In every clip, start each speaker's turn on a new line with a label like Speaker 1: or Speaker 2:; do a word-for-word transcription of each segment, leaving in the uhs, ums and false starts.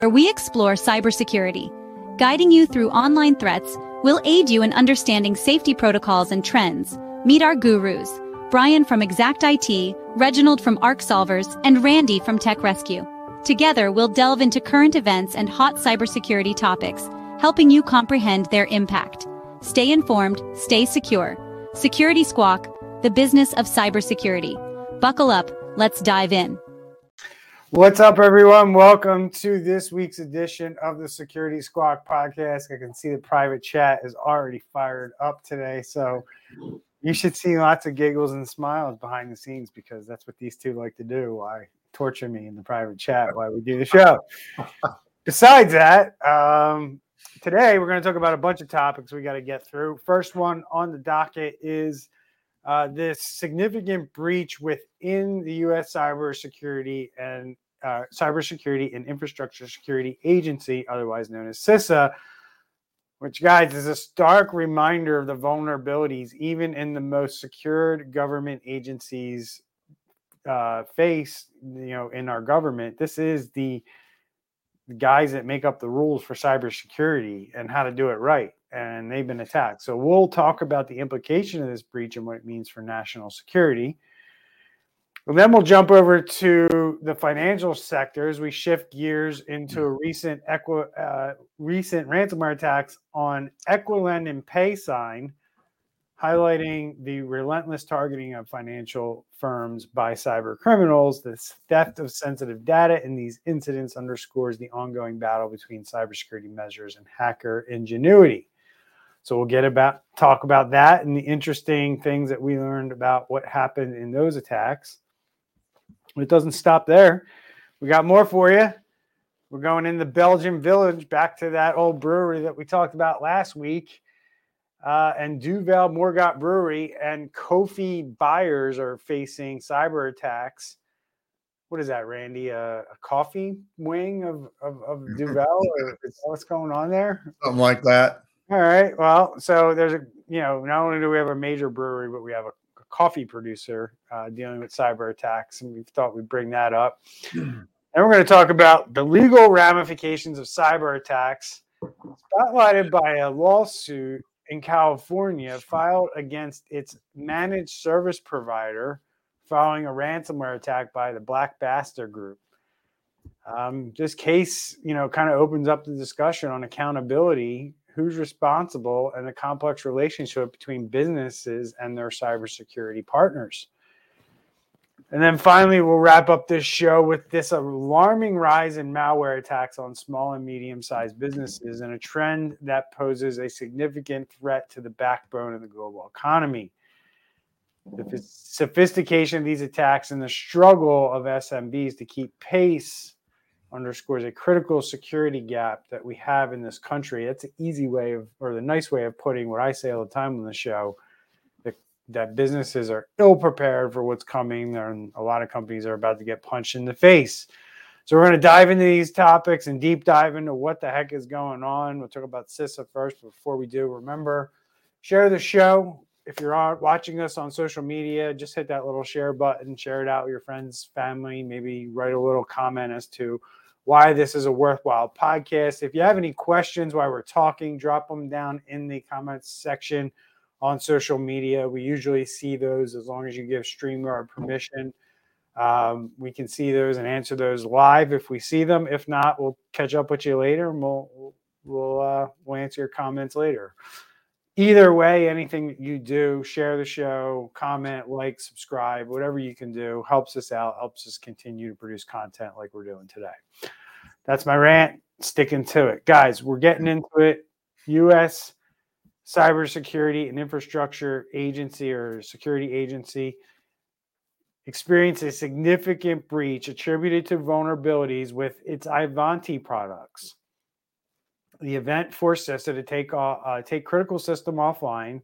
Speaker 1: where we explore cybersecurity. Guiding you through online threats, we'll aid you in understanding safety protocols and trends. Meet our gurus, Brian from Exact I T, Reginald from Arc Solvers, and Randy from Tech Rescue. Together, we'll delve into current events and hot cybersecurity topics, helping you comprehend their impact. Stay informed, stay secure. Security Squawk, the business of cybersecurity. Buckle up, let's dive in.
Speaker 2: What's up, everyone? Welcome to this week's edition of the Security Squawk podcast. I can see the private chat is already fired up today, so you should see lots of giggles and smiles behind the scenes because that's what these two like to do. Why torture me in the private chat while we do the show? Besides that, um, today we're going to talk about a bunch of topics we got to get through. First one on the docket is uh, this significant breach within the U S Cybersecurity and uh, Cybersecurity and Infrastructure Security Agency, otherwise known as CISA, which, guys, is a stark reminder of the vulnerabilities even in the most secured government agencies uh, face, you know, in our government. This is the guys that make up the rules for cybersecurity and how to do it right, and they've been attacked. So we'll talk about the implication of this breach and what it means for national security. And then we'll jump over to the financial sector as we shift gears into a recent equi- uh, recent ransomware attacks on Equilend and PaySign, highlighting the relentless targeting of financial firms by cyber criminals. The theft of sensitive data in these incidents underscores the ongoing battle between cybersecurity measures and hacker ingenuity. So we'll get about talk about that and the interesting things that we learned about what happened in those attacks. It doesn't stop there. We got more for you. We're going in the Belgian village, back to that old brewery that we talked about last week. Uh, and Duvel Morgat Brewery and Kofi buyers are facing cyber attacks. What is that, Randy? Uh, a coffee wing of, of, of Duvel? Or is that what's going on there?
Speaker 3: Something like that.
Speaker 2: All right. Well, so there's a, you know, not only do we have a major brewery, but we have a coffee producer uh, dealing with cyber attacks, and we thought we'd bring that up. And we're going to talk about the legal ramifications of cyber attacks, spotlighted by a lawsuit in California filed against its managed service provider following a ransomware attack by the Black Bastard Group. Um, this case, you know, kind of opens up the discussion on accountability, who's responsible, and the complex relationship between businesses and their cybersecurity partners. And then finally, we'll wrap up this show with this alarming rise in malware attacks on small and medium-sized businesses and a trend that poses a significant threat to the backbone of the global economy. The sophistication of these attacks and the struggle of S M Bs to keep pace underscores a critical security gap that we have in this country. That's an easy way of, or the nice way of putting what I say all the time on the show, that, that businesses are ill prepared for what's coming, and a lot of companies are about to get punched in the face. So we're going to dive into these topics and deep dive into what the heck is going on. We'll talk about CISA first, but before we do, remember, share the show. If you're on, watching us on social media, just hit that little share button, share it out with your friends, family, maybe write a little comment as to why this is a worthwhile podcast. If you have any questions while we're talking, drop them down in the comments section on social media. We usually see those as long as you give StreamYard permission. Um, we can see those and answer those live if we see them. If not, we'll catch up with you later and we'll we'll uh, we'll answer your comments later. Either way, anything that you do, share the show, comment, like, subscribe, whatever you can do helps us out, helps us continue to produce content like we're doing today. That's my rant. Sticking to it. Guys, we're getting into it. U S Cybersecurity and Infrastructure Agency or Security Agency experienced a significant breach attributed to vulnerabilities with its Ivanti products. The event forced CISA to take uh, take critical system offline,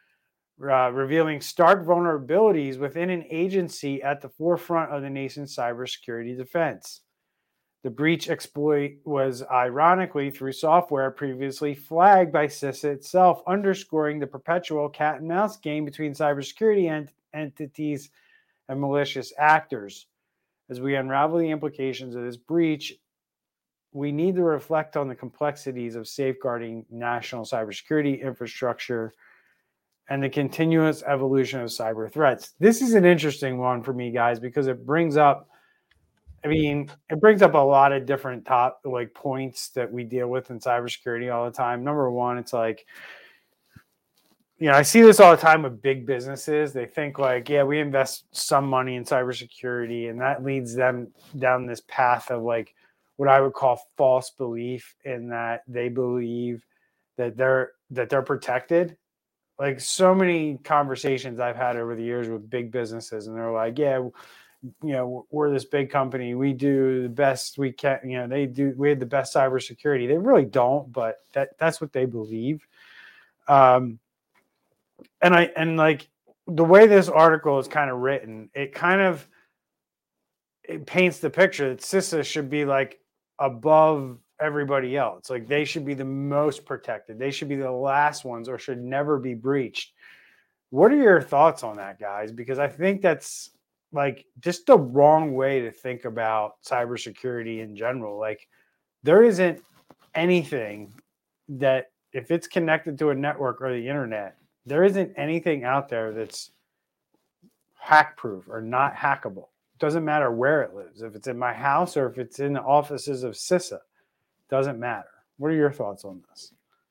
Speaker 2: uh, revealing stark vulnerabilities within an agency at the forefront of the nation's cybersecurity defense. The breach exploit was ironically through software previously flagged by CISA itself, underscoring the perpetual cat and mouse game between cybersecurity ent- entities and malicious actors. As we unravel the implications of this breach, we need to reflect on the complexities of safeguarding national cybersecurity infrastructure and the continuous evolution of cyber threats. This is an interesting one for me, guys, because it brings up, I mean, it brings up a lot of different top like points that we deal with in cybersecurity all the time. Number one, it's like, you know, I see this all the time with big businesses. They think like, yeah, we invest some money in cybersecurity, and that leads them down this path of like what I would call false belief in that they believe that they're that they're protected. Like so many conversations I've had over the years with big businesses, and they're like, yeah, you know, we're this big company. We do the best we can. You know, they do. We have the best cybersecurity. They really don't, but that that's what they believe. Um, and I and like the way this article is kind of written, it kind of it paints the picture that CISA should be like above everybody else. Like they should be the most protected. They should be the last ones or should never be breached. What are your thoughts on that, guys? Because I think that's like just the wrong way to think about cybersecurity in general. Like there isn't anything that if it's connected to a network or the internet, there isn't anything out there that's hack proof or not hackable. It doesn't matter where it lives. If it's in my house or if it's in the offices of CISA, doesn't matter. What are your thoughts on this?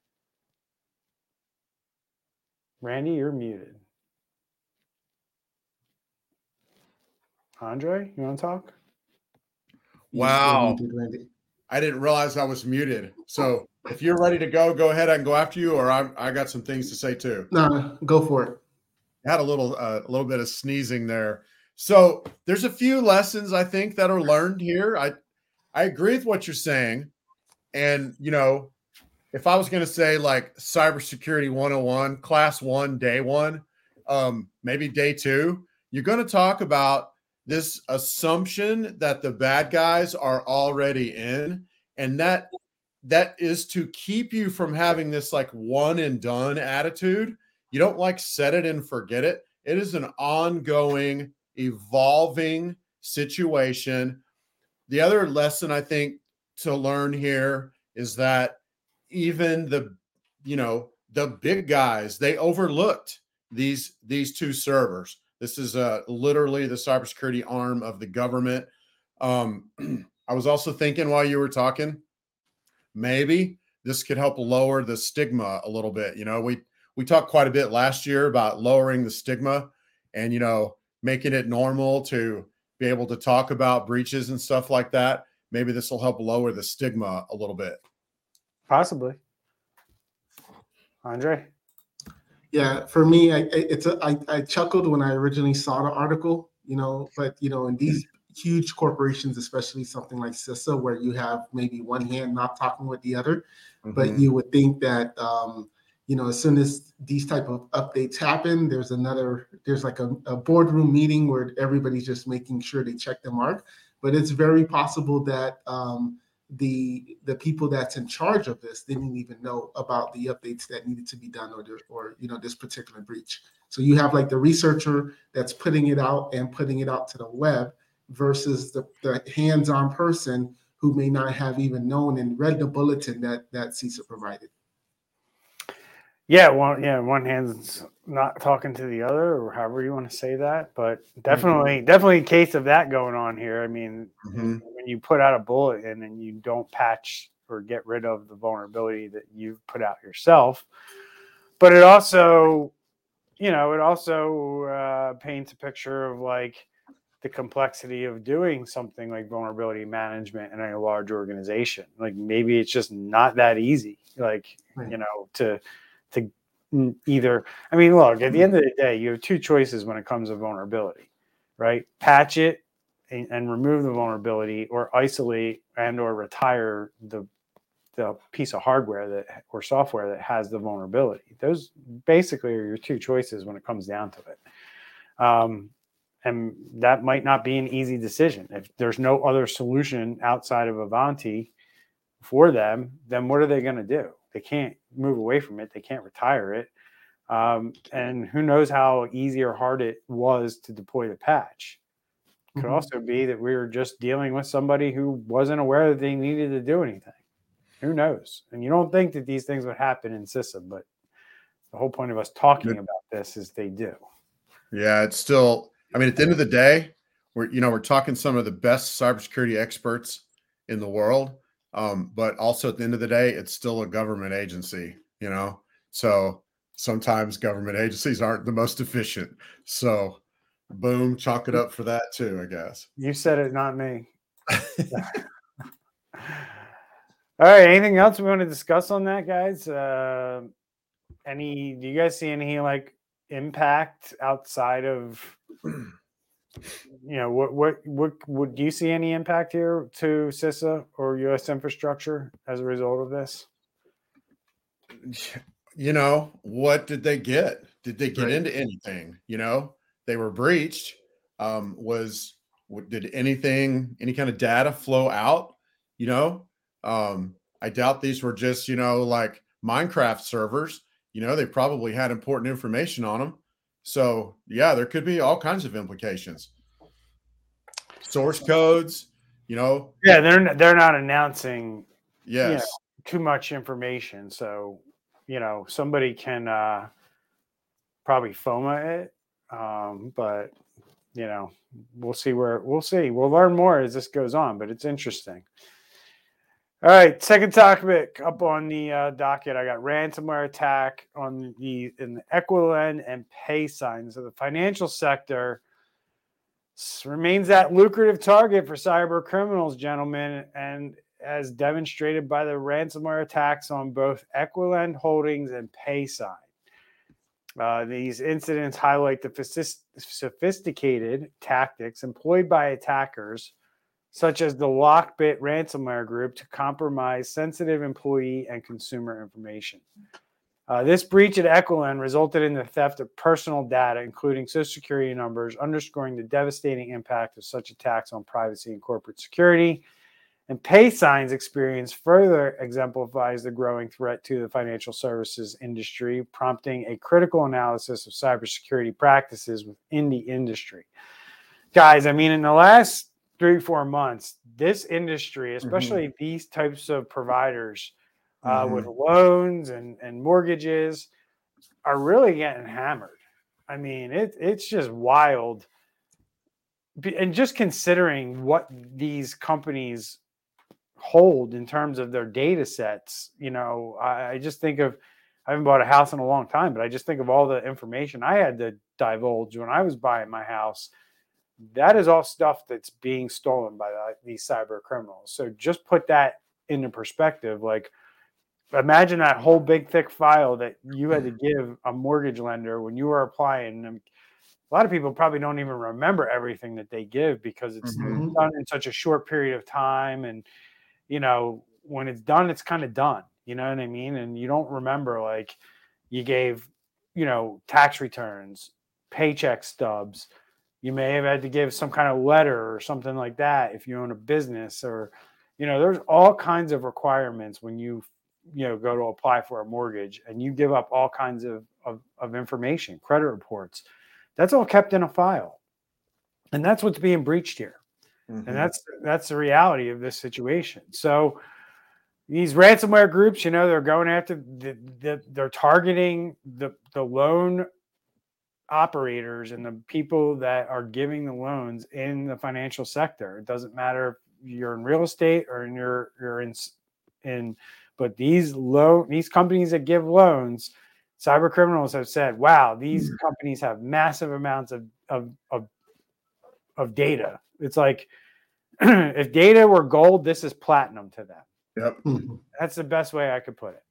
Speaker 2: Randy, you're muted. Andre, you want to talk?
Speaker 3: Wow. I didn't realize I was muted. So if you're ready to go, go ahead. I can go after you, or I, I got some things to say too.
Speaker 4: No, go for it.
Speaker 3: I had a little, uh, a little bit of sneezing there. So there's a few lessons I think that are learned here. I, I agree with what you're saying. And, you know, if I was going to say like cybersecurity one oh one, class one, day one, um, maybe day two, you're going to talk about this assumption that the bad guys are already in. And that, that is to keep you from having this like one and done attitude. You don't like set it and forget it. It is an ongoing, evolving situation. The other lesson I think to learn here is that even the, you know, the big guys, they overlooked these, these two servers. This is uh, literally the cybersecurity arm of the government. Um, I was also thinking while you were talking, maybe this could help lower the stigma a little bit. You know, we, we talked quite a bit last year about lowering the stigma and, you know, making it normal to be able to talk about breaches and stuff like that. Maybe this will help lower the stigma a little bit.
Speaker 2: Possibly. Andre?
Speaker 4: Yeah, for me, I, it's a, I, I chuckled when I originally saw the article, you know, but, you know, in these huge corporations, especially something like CISA, where you have maybe one hand not talking with the other, mm-hmm. but you would think that, um, you know, as soon as these type of updates happen, there's another, there's like a, a boardroom meeting where everybody's just making sure they check the mark. But it's very possible that um, the the people that's in charge of this didn't even know about the updates that needed to be done, or the, or you know, this particular breach. So you have like the researcher that's putting it out and putting it out to the web versus the, the hands-on person who may not have even known and read the bulletin that that CISA provided.
Speaker 2: Yeah, one yeah, one hand's not talking to the other, or however you want to say that, but definitely, mm-hmm. definitely a case of that going on here. I mean, mm-hmm. when you put out a bulletin and you don't patch or get rid of the vulnerability that you've put out yourself, but it also, you know, it also uh, paints a picture of like the complexity of doing something like vulnerability management in a large organization. Like maybe it's just not that easy, like, right. you know, to to either, I mean, look, at the end of the day, you have two choices when it comes to vulnerability, right? Patch it and, and remove the vulnerability, or isolate and or retire the the piece of hardware that or software that has the vulnerability. Those basically are your two choices when it comes down to it. Um, and that might not be an easy decision. If there's no other solution outside of Ivanti for them, then what are they going to do? They can't move away from it. They can't retire it. Um, and who knows how easy or hard it was to deploy the patch. Could
Speaker 4: Mhm.
Speaker 2: also be that we were just dealing with somebody who wasn't aware that they needed to do anything. Who knows? And you don't think that these things would happen in CISA, but the whole point of us talking about this is they do.
Speaker 3: Yeah, it's still, I mean, at the end of the day, we're, you know, we're talking some of the best cybersecurity experts in the world. Um, but also at the end of the day, it's still a government agency, you know? So sometimes government agencies aren't the most efficient. So boom, chalk it up for that too, I guess.
Speaker 2: You said it, not me. All right. Anything else we want to discuss on that, guys? Uh, any, do you guys see any like impact outside of, you know, what, what, what, would do you see any impact here to CISA or U S infrastructure as a result of this?
Speaker 3: You know, what did they get? Did they get
Speaker 4: Right.
Speaker 3: into anything? You know, they were breached. Um, was, did anything, any kind of data flow out? You know, um, I doubt these were just, you know, like Minecraft servers. You know, they probably had important information on them. So yeah, there could be all kinds of implications. Source codes, you know.
Speaker 2: Yeah, they're they're not announcing,
Speaker 3: Yes,
Speaker 2: you know, too much information. So, you know, somebody can uh, probably FOMA it, um, but you know, we'll see where we'll see. We'll learn more as this goes on, but it's interesting. All right, second topic up on the uh, docket. I got ransomware attack on the in the Equilend and PaySign. So the financial sector remains that lucrative target for cyber criminals, gentlemen, and as demonstrated by the ransomware attacks on both Equilend Holdings and PaySign. Uh, these incidents highlight the sophisticated tactics employed by attackers, such as the Lockbit ransomware group, to compromise sensitive employee and consumer information. Uh, this breach at Equilend resulted in the theft of personal data, including Social Security numbers, underscoring the devastating impact of such attacks on privacy and corporate security. And PaySign's experience further exemplifies the growing threat to the financial services industry, prompting a critical analysis of cybersecurity practices within the industry. Guys, I mean, in the last three, four months, this industry, especially mm-hmm. these types of providers uh, mm-hmm. with loans and, and mortgages, are really getting hammered. I mean, it, it's just wild. And just considering what these companies hold in terms of their data sets, you know, I, I just think of, I haven't bought a house in a long time, but I just think of all the information I had to divulge when I was buying my house. That is all stuff that's being stolen by the, these cyber criminals. So just put that into perspective. Like, imagine that whole big thick file that you had to give a mortgage lender when you were applying. And a lot of people probably don't even remember everything that they give because it's mm-hmm. done in such a short period of time. And, you know, when it's done, it's kind of done. You know what I mean? And you don't remember, like, you gave, you know, tax returns, paycheck stubs. You may have had to give some kind of letter or something like that if you own a business, or, you know, there's all kinds of requirements when you, you know, go to apply for a mortgage, and you give up all kinds of, of, of information, credit reports. That's all kept in a file. And that's what's being breached here. Mm-hmm. And that's that's the reality of this situation. So these ransomware groups, you know, they're going after the, the they're targeting the the loan operators and the people that are giving the loans in the financial sector. It doesn't matter if you're in real estate or in your you're in in but these low these companies that give loans, cyber criminals have said, wow, these mm-hmm. companies have massive amounts of of of, of data. It's like if data were gold, this is platinum to them.
Speaker 3: Yep. Mm-hmm.
Speaker 2: That's the best way I could put it.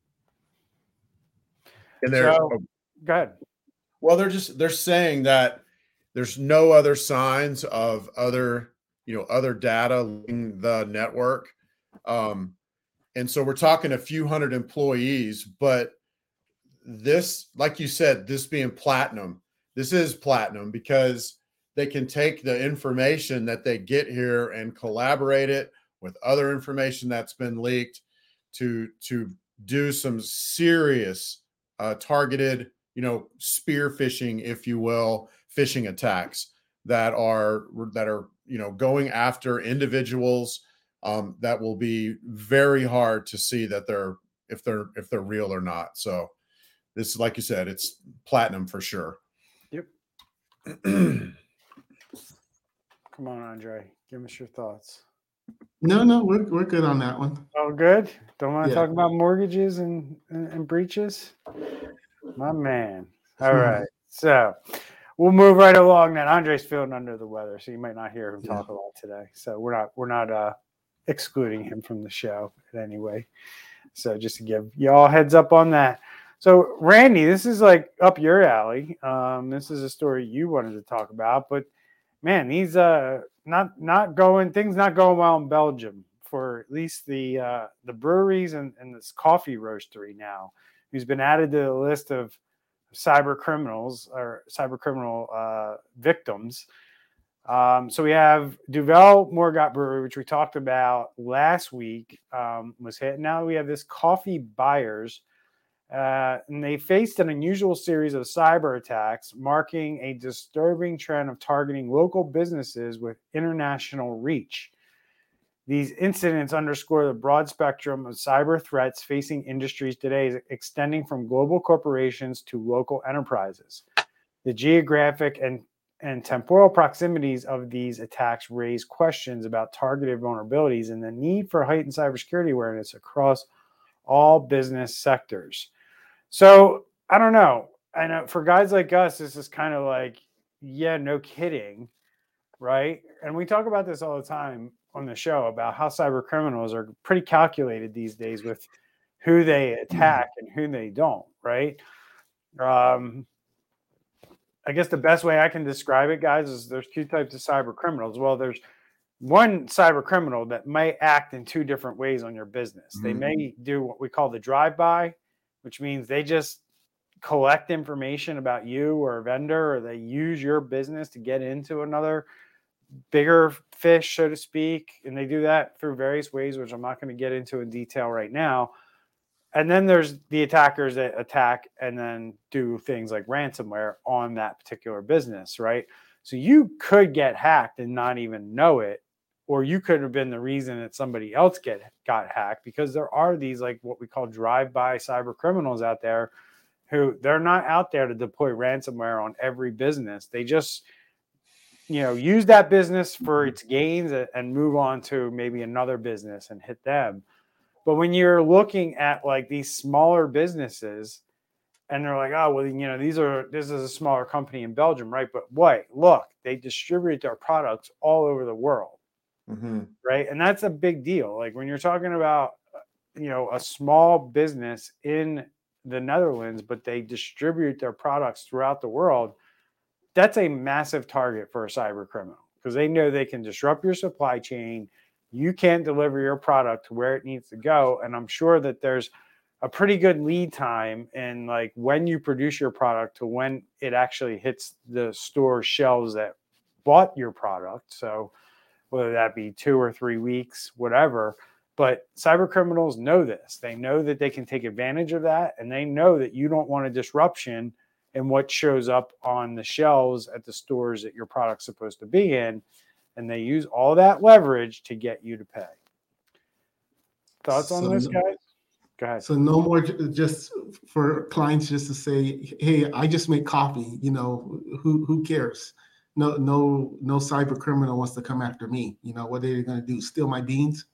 Speaker 3: And they're
Speaker 2: so, go ahead.
Speaker 3: Well, they're just they're saying that there's no other signs of other, you know, other data leaving the network. Um, and so we're talking a few hundred employees, but this, like you said, this being platinum, this is platinum because they can take the information that they get here and collaborate it with other information that's been leaked to, to do some serious uh, targeted, you know, spear phishing, if you will, phishing attacks. that are that are you know going after individuals um, that will be very hard to see that they're if they're if they're real or not. So this, like you said, it's platinum for sure.
Speaker 2: Yep. Come on, Andre, give us your thoughts.
Speaker 4: No, no, we're we're good on that one.
Speaker 2: Oh, good. Don't want to
Speaker 4: Yeah.
Speaker 2: talk about mortgages and, and, and breaches? My man. All right. So we'll move right along then. Andre's feeling under the weather, so you might not hear him
Speaker 4: Yeah.
Speaker 2: talk a lot today. So we're not we're not uh, excluding him from the show in any way. So just to give y'all heads up on that. So Randy, this is like up your alley. Um, this is a story you wanted to talk about, but man, these uh not not going things not going well in Belgium for at least the uh, the breweries and, and this coffee roastery now, who's been added to the list of cyber criminals or cyber criminal uh, victims. Um, so we have Duvel Morgat Brewery, which we talked about last week, um, was hit. Now we have this Coffee Buyers, uh, and they faced an unusual series of cyber attacks, marking a disturbing trend of targeting local businesses with international reach. These incidents underscore the broad spectrum of cyber threats facing industries today, extending from global corporations to local enterprises. The geographic and, and temporal proximities of these attacks raise questions about targeted vulnerabilities and the need for heightened cybersecurity awareness across all business sectors. So I don't know. I know for guys like us, this is kind of like, yeah, no kidding, right? And we talk about this all the time on the show about how cyber criminals are pretty calculated these days with who they attack and who they don't, right? Um, I guess the best way I can describe it, guys, is there's two types of cyber criminals. Well, there's one cyber criminal that may act in two different ways on your business. Mm-hmm. They may do what we call the drive-by, which means they just collect information about you or a vendor, or they use your business to get into another bigger fish, so to speak. And they do that through various ways, which I'm not going to get into in detail right now. And then there's the attackers that attack and then do things like ransomware on that particular business, right? So you could get hacked and not even know it, or you could have been the reason that somebody else get got hacked, because there are these like what we call drive-by cyber criminals out there who they're not out there to deploy ransomware on every business. They just, you know, use that business for its gains and move on to maybe another business and hit them. But when you're looking at like these smaller businesses and they're like, oh, well, you know, these are, this is a smaller company in Belgium, right? But what? Look, they distribute their products all over the world, mm-hmm. right? And that's a big deal. Like when you're talking about, you know, a small business in the Netherlands, but they distribute their products throughout the world, that's a massive target for a cyber criminal because they know they can disrupt your supply chain. You can't deliver your product to where it needs to go. And I'm sure that there's a pretty good lead time in like when you produce your product to when it actually hits the store shelves that bought your product. So whether that be two or three weeks, whatever. But cyber criminals know this. They know that they can take advantage of that. And they know that you don't want a disruption in what shows up on the shelves at the stores that your product's supposed to be in. And they use all that leverage to get you to pay. Thoughts on
Speaker 4: so,
Speaker 2: this, guys? Go ahead.
Speaker 4: So no more just for clients just to say, hey, I just make coffee. You know, who who cares? No, no, no cyber criminal wants to come after me. You know, what are they going to do? Steal my beans?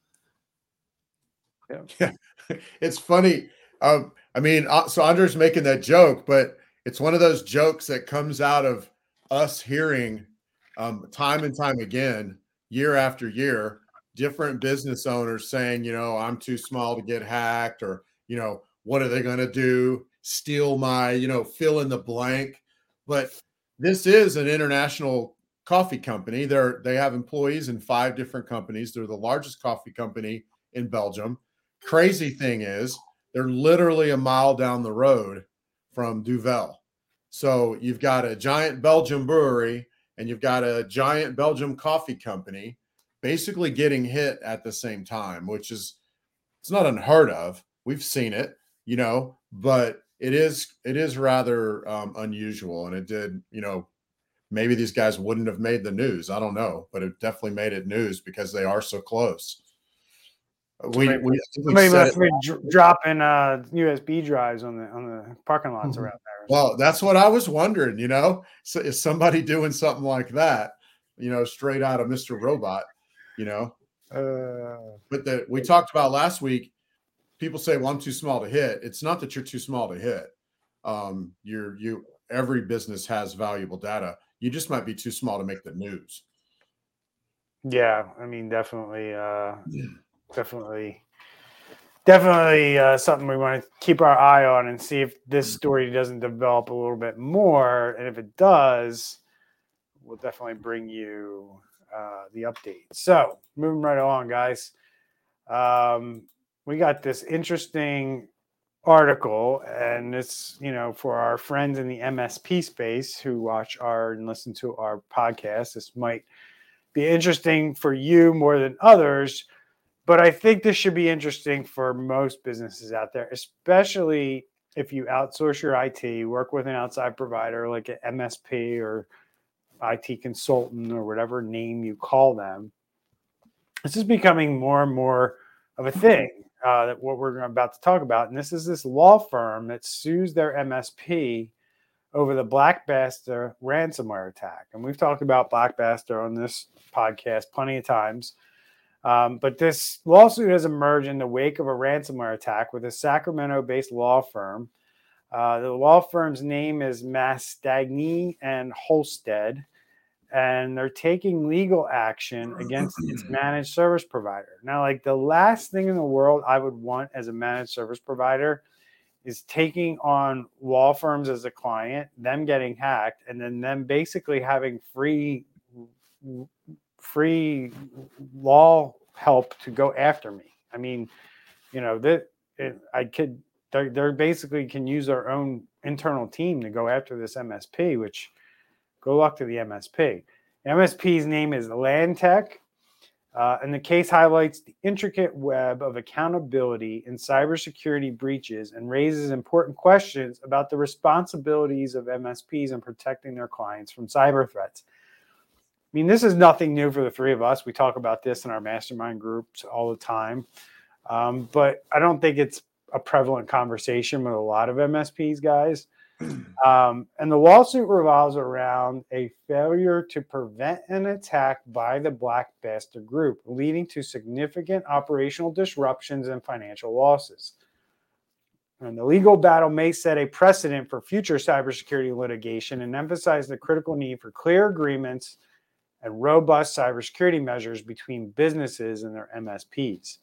Speaker 3: Yeah, yeah. It's funny. Um, I mean, uh, so Andre's making that joke, but it's one of those jokes that comes out of us hearing Um, time and time again, year after year, different business owners saying, you know, I'm too small to get hacked, or, you know, what are they going to do? Steal my, you know, fill in the blank. But this is an international coffee company. They're, they have employees in five different companies. They're the largest coffee company in Belgium. Crazy thing is, they're literally a mile down the road from Duvel. So you've got a giant Belgian brewery and you've got a giant Belgium coffee company basically getting hit at the same time, which is, it's not unheard of. We've seen it, you know, but it is, it is rather um, unusual. And it did, you know, maybe these guys wouldn't have made the news. I don't know, but it definitely made it news because they are so close. We,
Speaker 2: somebody,
Speaker 3: we,
Speaker 2: somebody must be dr- dropping uh, U S B drives on the on the parking lots
Speaker 4: Mhm.
Speaker 2: around there.
Speaker 3: Well, that's what I was wondering, you know, so is somebody doing something like that, you know, straight out of Mister Robot, you know,
Speaker 2: Uh,
Speaker 3: but the, we talked about last week, people say, well, I'm too small to hit. It's not that you're too small to hit. Um, you're, you, every business has valuable data. You just might be too small to make the news.
Speaker 2: yeah, I mean, definitely, uh, definitely, definitely uh, something we want to keep our eye on and see if this story doesn't develop a little bit more. And if it does, we'll definitely bring you uh, the update. So moving right along, guys. Um, we got this interesting article, and it's, you know, for our friends in the M S P space who watch our and listen to our podcast. This might be interesting for you more than others, but I think this should be interesting for most businesses out there, especially if you outsource your I T, work with an outside provider like an M S P or I T consultant or whatever name you call them. This is becoming more and more of a thing, uh, that what we're about to talk about. And this is this law firm that sues their M S P over the Blackbuster ransomware attack. And we've talked about Blackbuster on this podcast plenty of times. Um, but this lawsuit has emerged in the wake of a ransomware attack with a Sacramento-based law firm. Uh, the law firm's name is Mastagni and Holstead, and they're taking legal action against its managed service provider. Now, like, the last thing in the world I would want as a managed service provider is taking on law firms as a client, them getting hacked, and then them basically having free free law help to go after me. I mean, you know, that I could, they're, they're basically can use their own internal team to go after this M S P, which, go luck to the M S P. The M S P's name is Landtech, uh, and the case highlights the intricate web of accountability in cybersecurity breaches and raises important questions about the responsibilities of M S Ps in protecting their clients from cyber threats. I mean, this is nothing new for the three of us. We talk about this in our mastermind groups all the time, um, but I don't think it's a prevalent conversation with a lot of M S Ps, guys. Um, and the lawsuit revolves around a failure to prevent an attack by the Blackbuster group, leading to significant operational disruptions and financial losses. And the legal battle may set a precedent for future cybersecurity litigation and emphasize the critical need for clear agreements and robust cybersecurity measures between businesses and their M S Ps.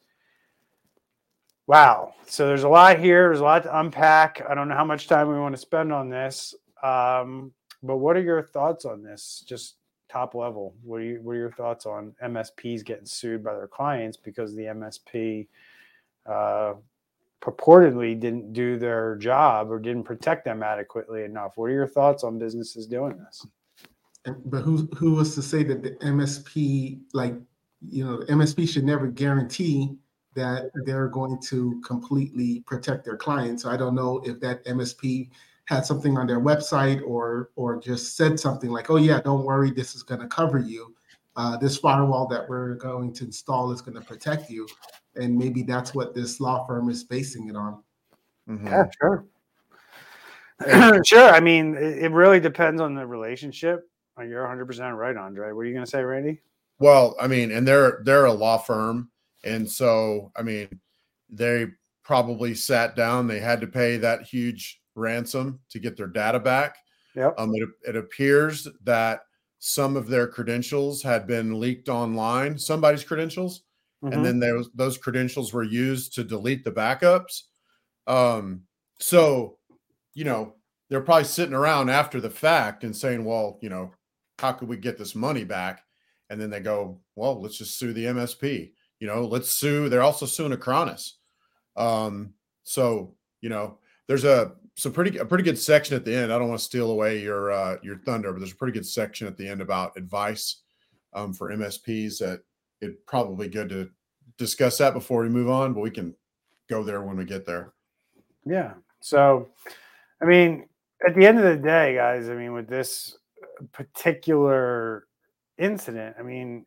Speaker 2: Wow. So there's a lot here. There's a lot to unpack. I don't know how much time we want to spend on this. Um, but what are your thoughts on this? Just top level. What are, you, what are your thoughts on M S Ps getting sued by their clients because the M S P uh, purportedly didn't do their job or didn't protect them adequately enough? What are your thoughts on businesses doing this?
Speaker 4: But who who was to say that the M S P, like, you know, the M S P should never guarantee that they're going to completely protect their clients. So I don't know if that M S P had something on their website or or just said something like, oh yeah, don't worry, this is going to cover you. Uh, this firewall that we're going to install is going to protect you. And maybe that's what this law firm is basing it on.
Speaker 3: Mm-hmm.
Speaker 2: Yeah, sure. Sure. I mean, it, it really depends on the relationship. You're one hundred percent right, Andre. What are you going to say, Randy?
Speaker 3: Well, I mean, and they're they're a law firm. And so, I mean, they probably sat down. They had to pay that huge ransom to get their data back.
Speaker 2: Yep.
Speaker 3: Um, it, it appears that some of their credentials had been leaked online, somebody's credentials,
Speaker 2: Mm-hmm.
Speaker 3: and then those those credentials were used to delete the backups. Um, so, you know, they're probably sitting around after the fact and saying, well, you know, how could we get this money back? And then they go, well, let's just sue the M S P. You know, let's sue. They're also suing Acronis. Um, so, you know, there's a some pretty a pretty good section at the end. I don't want to steal away your uh, your thunder, but there's a pretty good section at the end about advice um, for M S Ps that it'd probably good to discuss that before we move on, but we can go there when we get there.
Speaker 2: Yeah. So, I mean, at the end of the day, guys, I mean, with this, particular incident, I mean,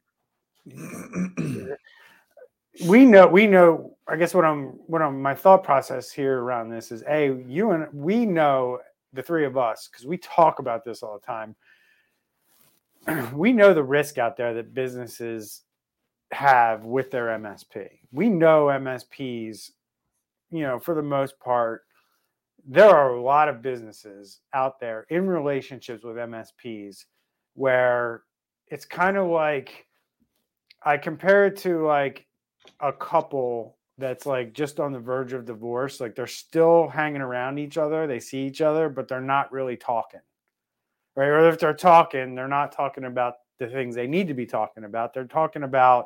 Speaker 2: we know, we know, I guess what I'm, what I'm, my thought process here around this is, A, you and we know, the three of us, because we talk about this all the time. We know the risk out there that businesses have with their M S P. We know M S Ps, you know, for the most part, there are a lot of businesses out there in relationships with M S Ps where it's kind of like, I compare it to like a couple that's like just on the verge of divorce. Like they're still hanging around each other. They see each other, but they're not really talking, right? Or if they're talking, they're not talking about the things they need to be talking about. They're talking about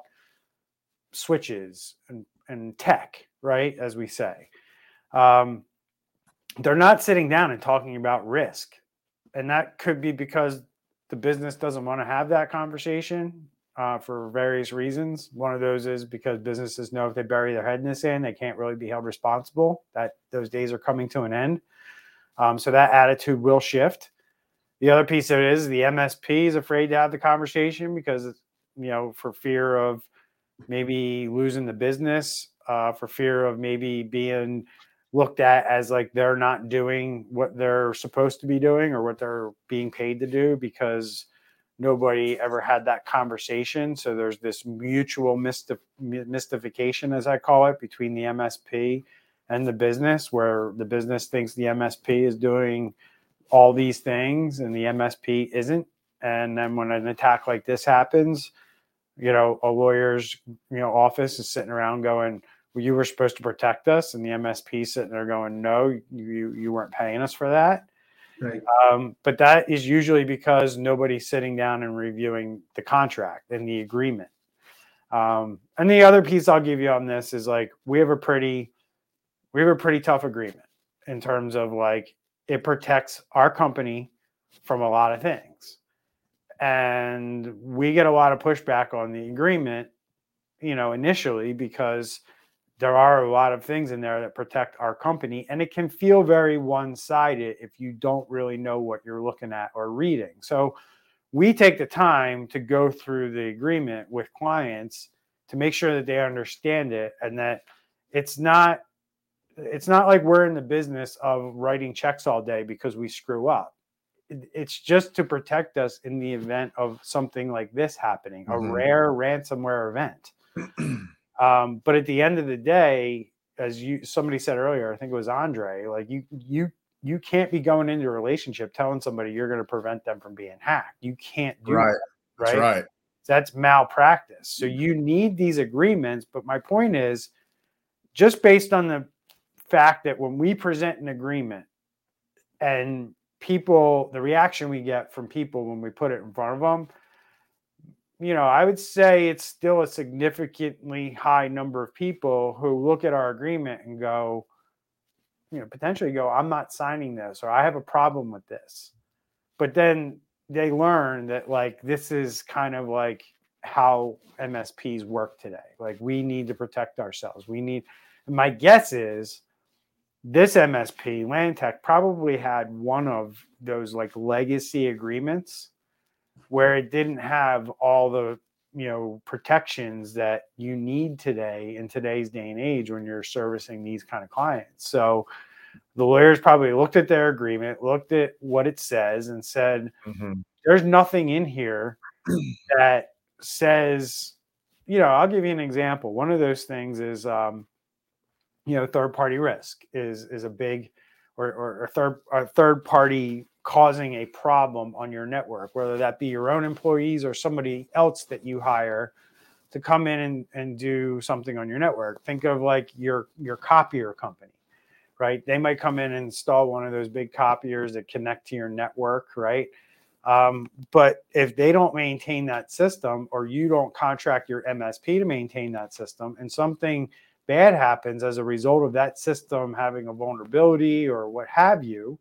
Speaker 2: switches and, and tech, right? As we say, um, they're not sitting down and talking about risk. And that could be because the business doesn't want to have that conversation uh, for various reasons. One of those is because businesses know if they bury their head in the sand, they can't really be held responsible. That those days are coming to an end. Um, so that attitude will shift. The other piece of it is the M S P is afraid to have the conversation because, you know, for fear of maybe losing the business, uh, for fear of maybe being looked at as like they're not doing what they're supposed to be doing or what they're being paid to do because nobody ever had that conversation. So there's this mutual mystif- mystification, as I call it, between the M S P and the business, where the business thinks the M S P is doing all these things and the M S P isn't. And then when an attack like this happens, you know, a lawyer's, you know, office is sitting around going, well, you were supposed to protect us. And the M S P sitting there going, no, you, you weren't paying us for that.
Speaker 4: Right.
Speaker 2: Um, but that is usually because nobody's sitting down and reviewing the contract and the agreement. Um, and the other piece I'll give you on this is like, we have a pretty, we have a pretty tough agreement in terms of like, it protects our company from a lot of things. And we get a lot of pushback on the agreement, you know, initially, because there are a lot of things in there that protect our company. And it can feel very one-sided if you don't really know what you're looking at or reading. So we take the time to go through the agreement with clients to make sure that they understand it and that it's not, it's not like we're in the business of writing checks all day because we screw up. It's just to protect us in the event of something like this happening,
Speaker 3: Mm-hmm.
Speaker 2: a rare ransomware event. Um, but at the end of the day, as you somebody said earlier, I think it was Andre, like you you you can't be going into a relationship telling somebody you're going to prevent them from being hacked. You can't do
Speaker 3: right.
Speaker 2: that, right?
Speaker 3: That's right.
Speaker 2: That's malpractice. So you need these agreements. But my point is, just based on the fact that when we present an agreement and people, the reaction we get from people when we put it in front of them, you know, I would say it's still a significantly high number of people who look at our agreement and go, you know, potentially go, I'm not signing this, or I have a problem with this. But then they learn that like, this is kind of like how M S Ps work today. Like we need to protect ourselves. We need, my guess is this M S P, Landtech, probably had one of those like legacy agreements where it didn't have all the, you know, protections that you need today in today's day and age when you're servicing these kind of clients. So the lawyers probably looked at their agreement, looked at what it says and said, mm-hmm. there's nothing in here that says, you know, I'll give you an example. One of those things is, um, you know, third party risk is, is a big, or, or, or third, or third party causing a problem on your network, whether that be your own employees or somebody else that you hire to come in and, and do something on your network. Think of like your, your copier company, right? They might come in and install one of those big copiers that connect to your network, right? Um, but if they don't maintain that system, or you don't contract your M S P to maintain that system, and something bad happens as a result of that system having a vulnerability or what have you,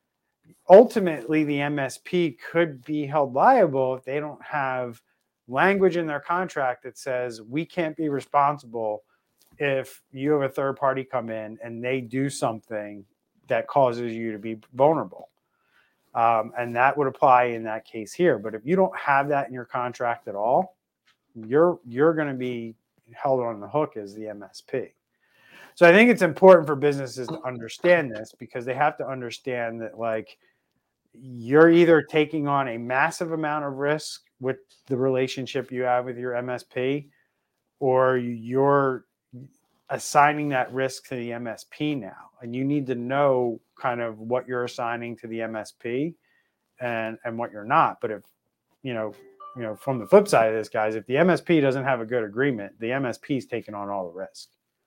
Speaker 2: ultimately the M S P could be held liable if they don't have language in their contract that says we can't be responsible if you have a third party come in and they do something that causes you to be vulnerable. Um, and that would apply in that case here. But if you don't have that in your contract at all, you're you're going to be held on the hook as the M S P. So I think it's important for businesses to understand this, because they have to understand that, like, you're either taking on a massive amount of risk with the relationship you have with your M S P, or you're assigning that risk to the M S P now. And you need to know kind of what you're assigning to the M S P and, and what you're not. But if, you know, you know, from the flip side of this, guys, if the M S P doesn't have a good agreement, the M S P is taking on all the risk.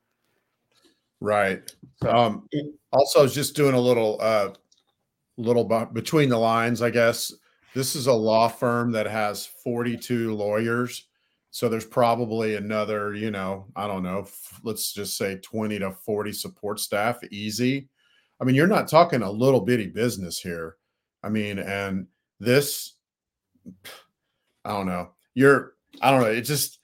Speaker 3: Right. Um, also, I was just doing a little, uh, little b- between the lines, I guess. This is a law firm that has forty-two lawyers. So there's probably another, you know, I don't know, f- let's just say twenty to forty support staff, easy. I mean, you're not talking a little bitty business here. I mean, and this, I don't know, you're, I don't know. It just,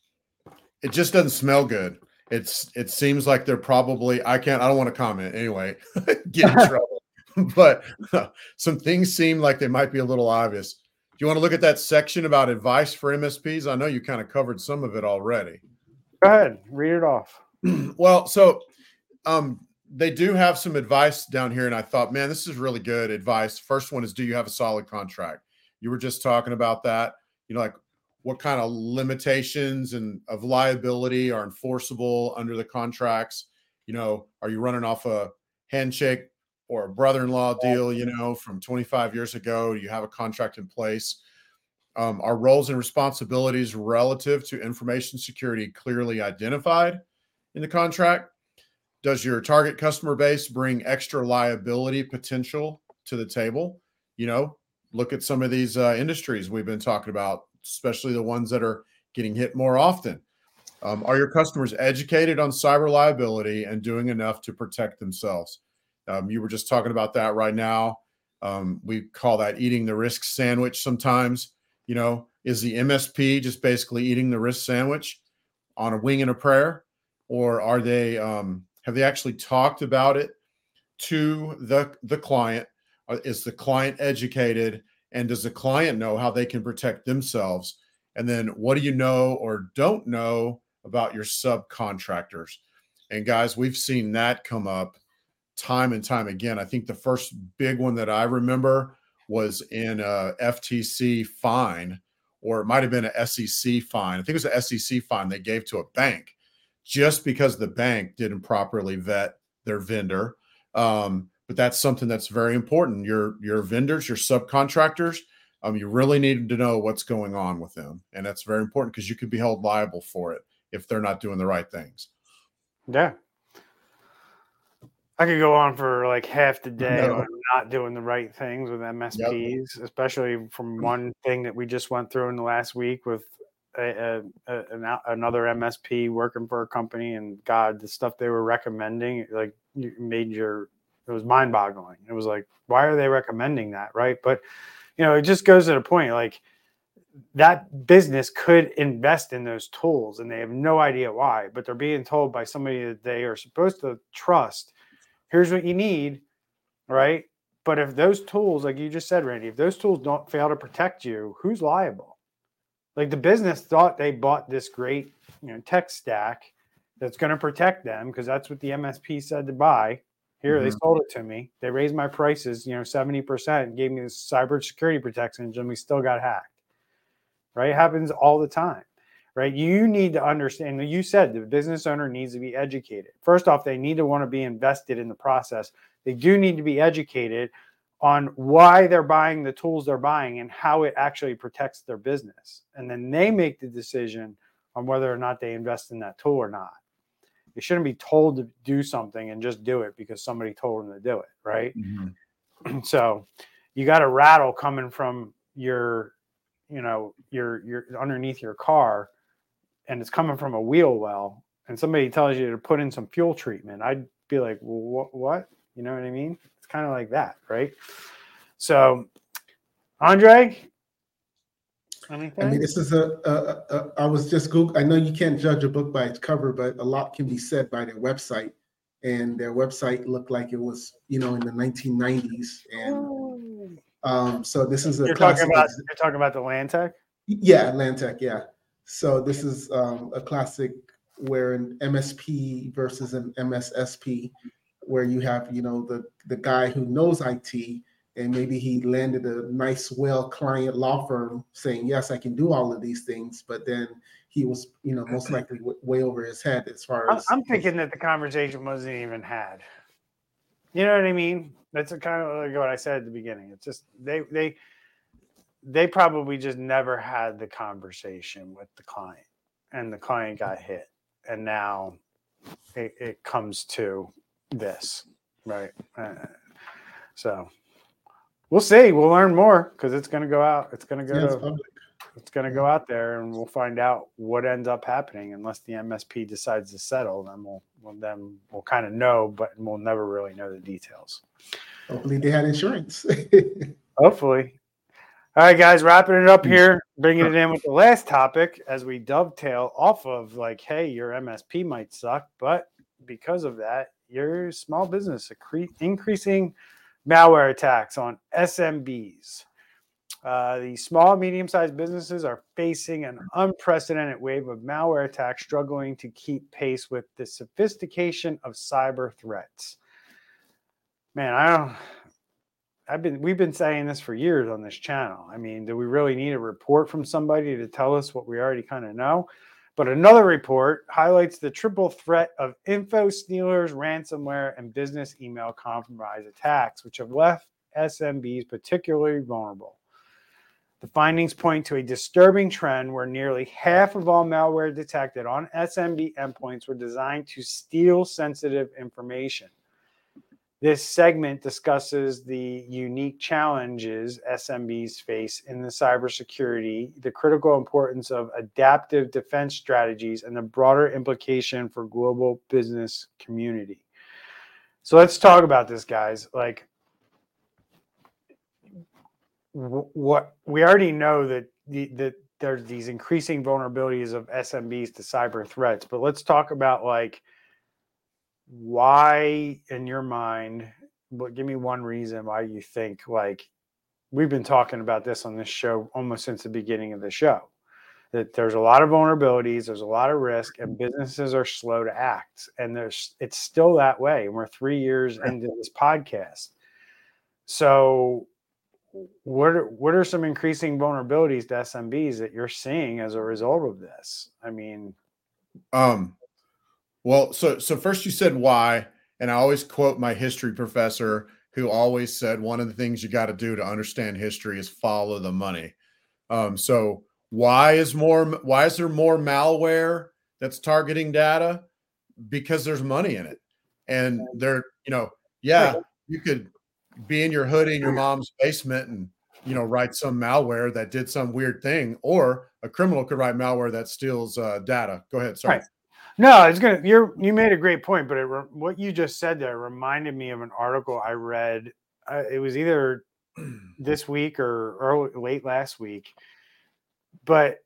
Speaker 3: it just doesn't smell good. It's, it seems like they're probably, I can't, I don't want to comment anyway, get in trouble, but uh, some things seem like they might be a little obvious. Do you want to look at that section about advice for M S Ps? I know you kind of covered some of it already.
Speaker 2: Go ahead, read it off.
Speaker 3: Well, so um, they do have some advice down here, and I thought, man, this is really good advice. First one is, do you have a solid contract? You were just talking about that. You know, like what kind of limitations and of liability are enforceable under the contracts? You know, are you running off a handshake or a brother-in-law deal, you know, from twenty-five years ago? Do you have a contract in place? Um, are roles and responsibilities relative to information security clearly identified in the contract? Does your target customer base bring extra liability potential to the table? You know, look at some of these uh, industries we've been talking about, especially the ones that are getting hit more often. Um, are your customers educated on cyber liability and doing enough to protect themselves? Um, you were just talking about that right now. Um, we call that eating the risk sandwich sometimes. You know, is the M S P just basically eating the risk sandwich on a wing and a prayer? Or are they, um, have they actually talked about it to the, the client? Is the client educated? And does the client know how they can protect themselves? And then what do you know or don't know about your subcontractors? And guys, we've seen that come up time and time again. I think the first big one that I remember was in a F T C fine, or it might have been an S E C fine. I think it was an S E C fine they gave to a bank just because the bank didn't properly vet their vendor. Um, but that's something that's very important. Your, your vendors, your subcontractors, um, you really need to know what's going on with them. And that's very important because you could be held liable for it if they're not doing the right things.
Speaker 2: Yeah. I could go on for like half the day
Speaker 3: No.
Speaker 2: on not doing the right things with M S Ps, yep. Especially from one thing that we just went through in the last week with a, a, a, an, another M S P working for a company, and God, the stuff they were recommending, like, made your, it was mind boggling. It was like, why are they recommending that? Right. But, you know, it just goes to the point, like, that business could invest in those tools and they have no idea why, but they're being told by somebody that they are supposed to trust, here's what you need, right? But if those tools, like you just said, Randy, if those tools don't fail to protect you, who's liable? Like, the business thought they bought this great, you know, tech stack that's going to protect them because that's what the M S P said to buy. Here, mm-hmm. They sold it to me. They raised my prices, you know, seventy percent, gave me this cybersecurity protection, and we still got hacked. Right? It happens all the time, right? You need to understand, you said the business owner needs to be educated. First off, they need to want to be invested in the process. They do need to be educated on why they're buying the tools they're buying and how it actually protects their business. And then they make the decision on whether or not they invest in that tool or not. They shouldn't be told to do something and just do it because somebody told them to do it, right? Mm-hmm. So you got a rattle coming from your you know, you're, you're underneath your car and it's coming from a wheel well, and somebody tells you to put in some fuel treatment, I'd be like, well, wh- what? You know what I mean? It's kind of like that, right? So, Andre, anything?
Speaker 4: I mean, this is a, a, a, I was just Google. I know you can't judge a book by its cover, but a lot can be said by their website. And their website looked like it was, you know, in the nineteen nineties. And Um, so this is a
Speaker 2: You're talking
Speaker 4: classic.
Speaker 2: about
Speaker 4: ex-
Speaker 2: you're talking about the Lantec?
Speaker 4: Yeah, Lantec, yeah. So this is um, a classic where an M S P versus an M S S P, where you have, you know, the, the guy who knows I T, and maybe he landed a nice, well client law firm saying, yes, I can do all of these things, but then he was, you know, most likely w- way over his head as far
Speaker 2: I'm,
Speaker 4: as.
Speaker 2: I'm thinking that the conversation wasn't even had. You know what I mean? That's a kind of like what I said at the beginning. It's just they they they probably just never had the conversation with the client, and the client got hit, and now it, it comes to this, right? Uh, so we'll see. We'll learn more because it's going to go out. It's going to go
Speaker 4: Yeah, it's
Speaker 2: to.
Speaker 4: public.
Speaker 2: It's going to go out there, and we'll find out what ends up happening. Unless the M S P decides to settle, then we'll, we'll then we'll kind of know, but we'll never really know the details.
Speaker 4: Hopefully they had insurance.
Speaker 2: Hopefully. All right, guys, wrapping it up here, bringing it in with the last topic as we dovetail off of like, hey, your M S P might suck, but because of that, your small business accre- increasing malware attacks on S M Bs. Uh, the small, medium-sized businesses are facing an unprecedented wave of malware attacks, struggling to keep pace with the sophistication of cyber threats. Man, I don't. I've been. We've been saying this for years on this channel. I mean, do we really need a report from somebody to tell us what we already kind of know? But another report highlights the triple threat of info stealers, ransomware, and business email compromise attacks, which have left S M Bs particularly vulnerable. The findings point to a disturbing trend where nearly half of all malware detected on S M B endpoints were designed to steal sensitive information. This segment discusses the unique challenges S M Bs face in the cybersecurity, the critical importance of adaptive defense strategies, and the broader implication for global business community. So let's talk about this, guys. Like, what we already know that the, that there's these increasing vulnerabilities of S M Bs to cyber threats, but let's talk about like why in your mind, but give me one reason why you think, like, we've been talking about this on this show almost since the beginning of the show, that there's a lot of vulnerabilities, there's a lot of risk, and businesses are slow to act, and there's it's still that way, and we're three years into this podcast. So what are, what are some increasing vulnerabilities to S M Bs that you're seeing as a result of this? I mean,
Speaker 3: um, well, so so first you said why, and I always quote my history professor who always said one of the things you got to do to understand history is follow the money. Um, so why is more why is there more malware that's targeting data? Because there's money in it, and they're you know yeah you could be in your hoodie in your mom's basement and, you know, write some malware that did some weird thing, or a criminal could write malware that steals uh, data. Go ahead. Sorry.
Speaker 2: right. No, it's gonna. You're you made a great point, but it, what you just said there reminded me of an article I read. Uh, it was either this week or early, late last week. But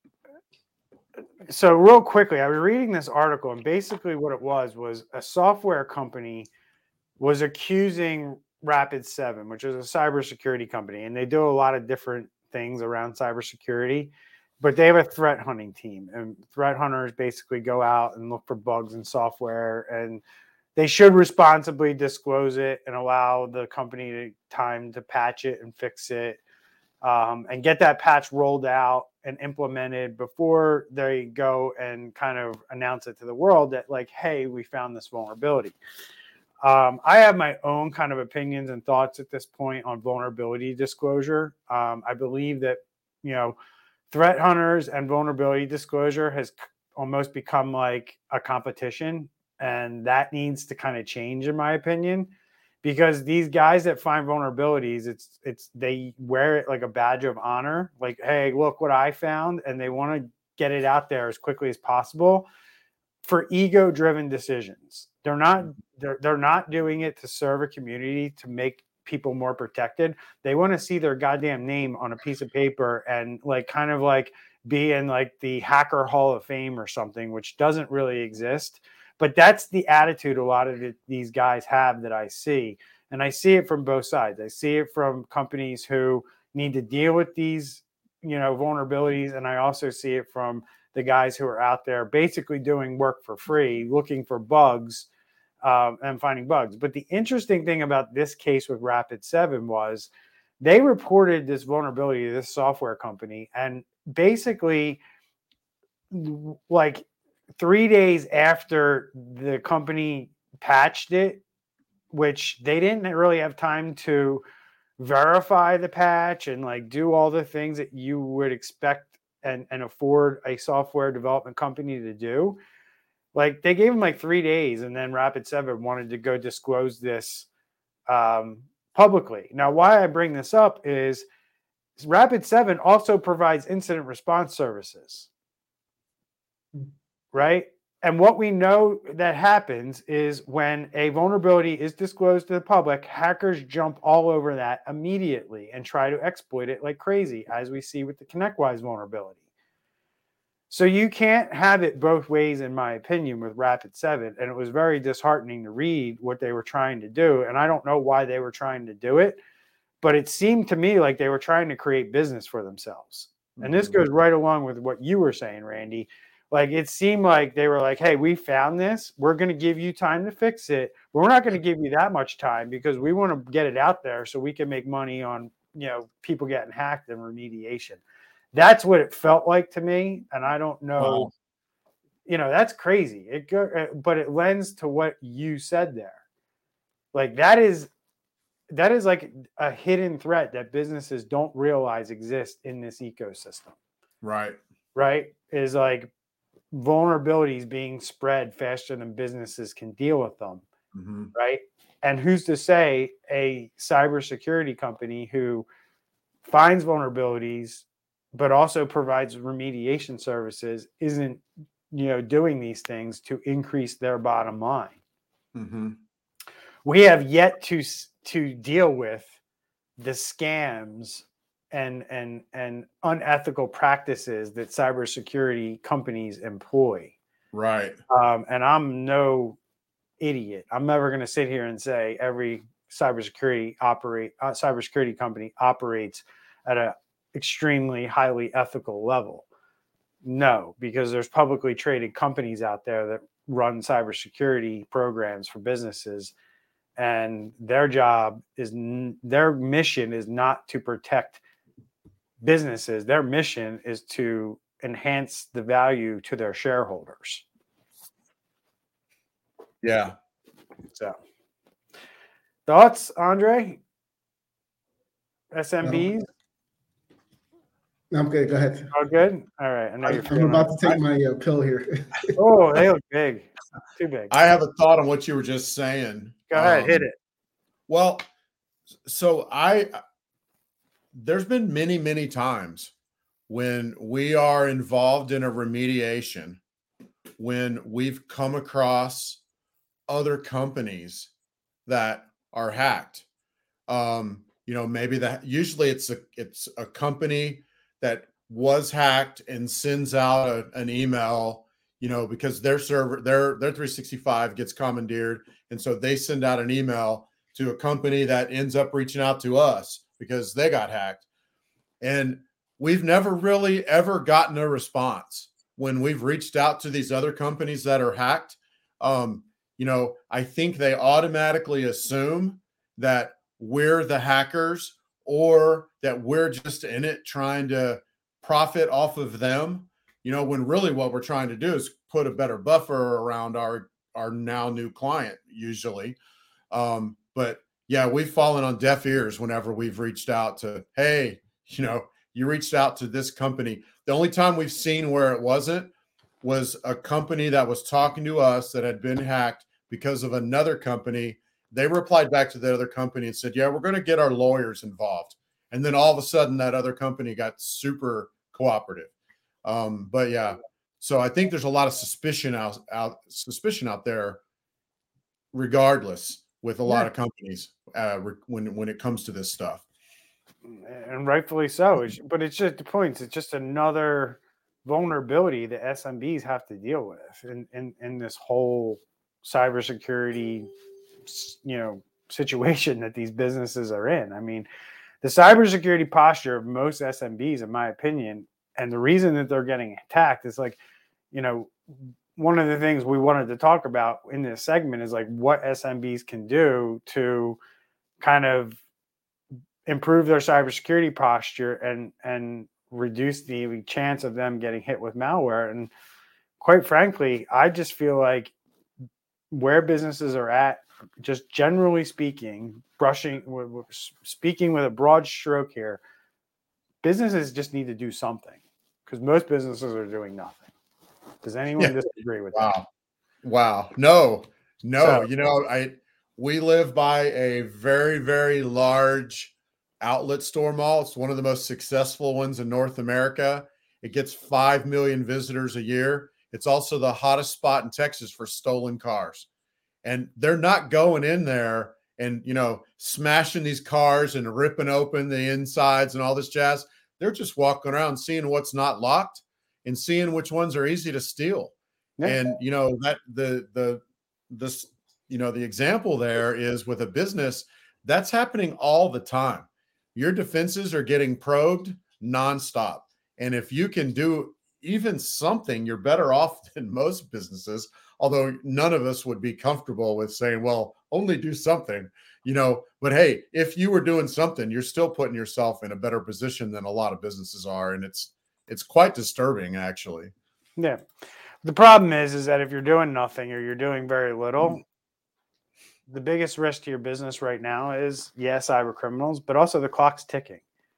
Speaker 2: so real quickly, I was reading this article, and basically what it was was a software company was accusing Rapid seven, which is a cybersecurity company, and they do a lot of different things around cybersecurity, but they have a threat hunting team, and threat hunters basically go out and look for bugs in software, and they should responsibly disclose it and allow the company time to patch it and fix it, um, and get that patch rolled out and implemented before they go and kind of announce it to the world that, like, hey, we found this vulnerability. Um, I have my own kind of opinions and thoughts at this point on vulnerability disclosure. Um, I believe that, you know, threat hunters and vulnerability disclosure has almost become like a competition, and that needs to kind of change, in my opinion, because these guys that find vulnerabilities, it's it's they wear it like a badge of honor. Like, hey, look what I found, and they want to get it out there as quickly as possible for ego-driven decisions. They're not they're, they're not doing it to serve a community, to make people more protected. They want to see their goddamn name on a piece of paper and like kind of like be in like the hacker hall of fame or something, which doesn't really exist. But that's the attitude a lot of the, these guys have that I see. And I see it from both sides. I see it from companies who need to deal with these, you know, vulnerabilities. And I also see it from the guys who are out there basically doing work for free, looking for bugs um, and finding bugs. But the interesting thing about this case with Rapid seven was they reported this vulnerability to this software company. And basically, like three days after the company patched it, which they didn't really have time to verify the patch and like do all the things that you would expect and, and afford a software development company to do. Like they gave them like three days and then Rapid seven wanted to go disclose this um, publicly. Now, why I bring this up is Rapid seven also provides incident response services, right? And what we know that happens is when a vulnerability is disclosed to the public, hackers jump all over that immediately and try to exploit it like crazy, as we see with the ConnectWise vulnerability. So you can't have it both ways, in my opinion, with Rapid seven. And it was very disheartening to read what they were trying to do. And I don't know why they were trying to do it, but it seemed to me like they were trying to create business for themselves. Mm-hmm. And this goes right along with what you were saying, Randy. Like it seemed like they were like, hey, we found this. We're going to give you time to fix it. But we're not going to give you that much time because we want to get it out there so we can make money on, you know, people getting hacked and remediation. That's what it felt like to me. And I don't know, wow. you know, that's crazy. It go, but it lends to what you said there. Like that is, that is like a hidden threat that businesses don't realize exists in this ecosystem.
Speaker 3: Right.
Speaker 2: Right. Is like, vulnerabilities being spread faster than businesses can deal with them, mm-hmm. right? And who's to say a cybersecurity company who finds vulnerabilities but also provides remediation services isn't, you know, doing these things to increase their bottom line? Mm-hmm. We have yet to to deal with the scams and and and unethical practices that cybersecurity companies employ.
Speaker 3: Right.
Speaker 2: Um, and I'm no idiot. I'm never going to sit here and say every cybersecurity operate uh, cybersecurity company operates at a extremely highly ethical level. No, because there's publicly traded companies out there that run cybersecurity programs for businesses, and their job is n- their mission is not to protect businesses. Their mission is to enhance the value to their shareholders.
Speaker 3: Yeah.
Speaker 2: So, thoughts, Andre? S M Bs?
Speaker 4: No, I'm good. Go ahead.
Speaker 2: Oh, good. All right. I know
Speaker 4: I,
Speaker 2: you're
Speaker 4: I'm about
Speaker 2: like,
Speaker 4: to take my uh, pill here.
Speaker 2: Oh, they look big. Too big.
Speaker 3: I have a thought on what you were just saying.
Speaker 2: Go ahead,
Speaker 3: um,
Speaker 2: hit it.
Speaker 3: Well, so I, there's been many, many times when we are involved in a remediation, when we've come across other companies that are hacked. Um, you know, maybe that usually it's a it's a company that was hacked and sends out a, an email, you know, because their server, their their three sixty-five gets commandeered, and so they send out an email to a company that ends up reaching out to us because they got hacked. And we've never really ever gotten a response when we've reached out to these other companies that are hacked. Um, you know, I think they automatically assume that we're the hackers or that we're just in it trying to profit off of them, you know, when really what we're trying to do is put a better buffer around our, our now new client usually. Um, but yeah, we've fallen on deaf ears whenever we've reached out to, hey, you know, you reached out to this company. The only time we've seen where it wasn't was a company that was talking to us that had been hacked because of another company. They replied back to the other company and said, yeah, we're going to get our lawyers involved. And then all of a sudden that other company got super cooperative. Um, but yeah, so I think there's a lot of suspicion out, out suspicion out there regardless with a lot yeah. of companies uh, when, when it comes to this stuff.
Speaker 2: And rightfully so. But it's just the point. It's just another vulnerability that S M Bs have to deal with in, in, in this whole cybersecurity, you know, situation that these businesses are in. I mean, the cybersecurity posture of most S M Bs, in my opinion, and the reason that they're getting attacked is like, you know, one of the things we wanted to talk about in this segment is like what S M Bs can do to kind of improve their cybersecurity posture and and reduce the chance of them getting hit with malware. And quite frankly, I just feel like where businesses are at, just generally speaking, brushing, speaking with a broad stroke here, businesses just need to do something because most businesses are doing nothing. Does anyone yeah. disagree with
Speaker 3: wow.
Speaker 2: that?
Speaker 3: Wow. No, no.
Speaker 2: So,
Speaker 3: you know, I we live by a very, very large outlet store mall. It's one of the most successful ones in North America. It gets five million visitors a year. It's also the hottest spot in Texas for stolen cars. And they're not going in there and, you know, smashing these cars and ripping open the insides and all this jazz. They're just walking around seeing what's not locked and seeing which ones are easy to steal. Yeah. And, you know, that the, the, this, you know, the example there is with a business that's happening all the time. Your defenses are getting probed nonstop. And if you can do even something, you're better off than most businesses, although none of us would be comfortable with saying, well, only do something, you know, but hey, if you were doing something, you're still putting yourself in a better position than a lot of businesses are. And it's, it's quite disturbing, actually.
Speaker 2: Yeah. The problem is, is that if you're doing nothing or you're doing very little, mm-hmm. the biggest risk to your business right now is, yes, cyber criminals, but also the clock's ticking.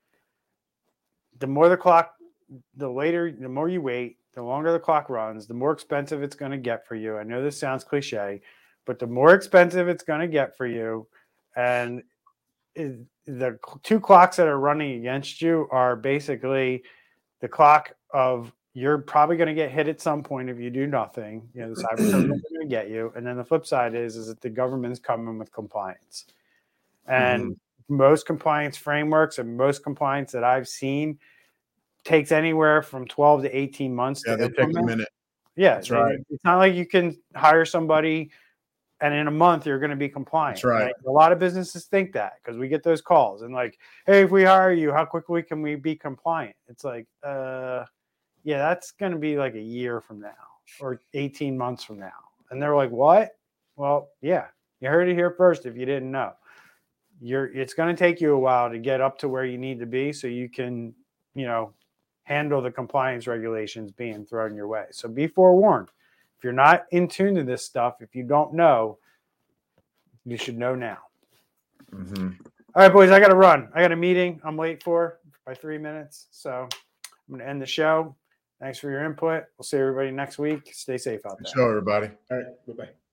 Speaker 2: The more the clock, the later, the more you wait, the longer the clock runs, the more expensive it's going to get for you. I know this sounds cliche, but the more expensive it's going to get for you. And it, the two clocks that are running against you are basically the clock of you're probably going to get hit at some point if you do nothing. You know, the cyber criminals are going to get you. And then the flip side is, is that the government's coming with compliance. And mm-hmm. most compliance frameworks and most compliance that I've seen takes anywhere from twelve to eighteen months
Speaker 3: yeah,
Speaker 2: to
Speaker 3: they
Speaker 2: implement.
Speaker 3: take a minute.
Speaker 2: Yeah,
Speaker 3: that's right.
Speaker 2: It's not like you can hire somebody and in a month you're going to be compliant.
Speaker 3: That's right.
Speaker 2: Like, a lot of businesses think that because we get those calls and like, hey, if we hire you, how quickly can we be compliant? It's like, uh, yeah, that's going to be like a year from now or eighteen months from now. And they're like, what? Well, yeah, you heard it here first. If you didn't know, you're, it's going to take you a while to get up to where you need to be so you can, you know, handle the compliance regulations being thrown your way. So be forewarned. If you're not in tune to this stuff, if you don't know, you should know now.
Speaker 3: Mm-hmm.
Speaker 2: All right, boys, I got to run. I got a meeting I'm late for by three minutes. So I'm going to end the show. Thanks for your input. We'll see everybody next week. Stay safe out there.
Speaker 3: Show everybody.
Speaker 4: All right. Bye-bye.